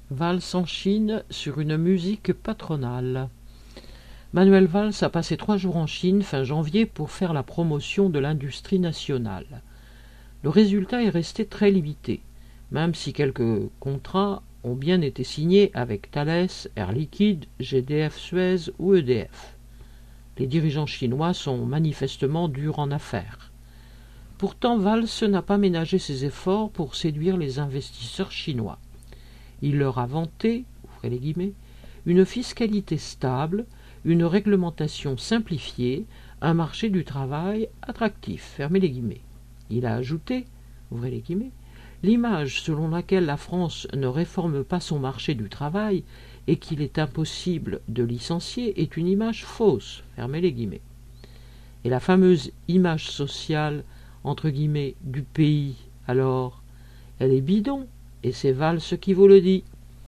Valls en Chine sur une musique patronale. Manuel Valls a passé 3 jours en Chine fin janvier pour faire la promotion de l'industrie nationale. Le résultat est resté très limité, même si quelques contrats ont bien été signés avec Thales, Air Liquide, GDF Suez ou EDF. Les dirigeants chinois sont manifestement durs en affaires. Pourtant, Valls n'a pas ménagé ses efforts pour séduire les investisseurs chinois. Il leur a vanté, ouvrez les guillemets, une fiscalité stable, une réglementation simplifiée, un marché du travail attractif, fermez les guillemets. Il a ajouté, ouvrez les guillemets, l'image selon laquelle la France ne réforme pas son marché du travail et qu'il est impossible de licencier est une image fausse, fermez les guillemets. Et la fameuse image sociale, entre guillemets, du pays, alors, elle est bidon, et c'est Valls qui vous le dit.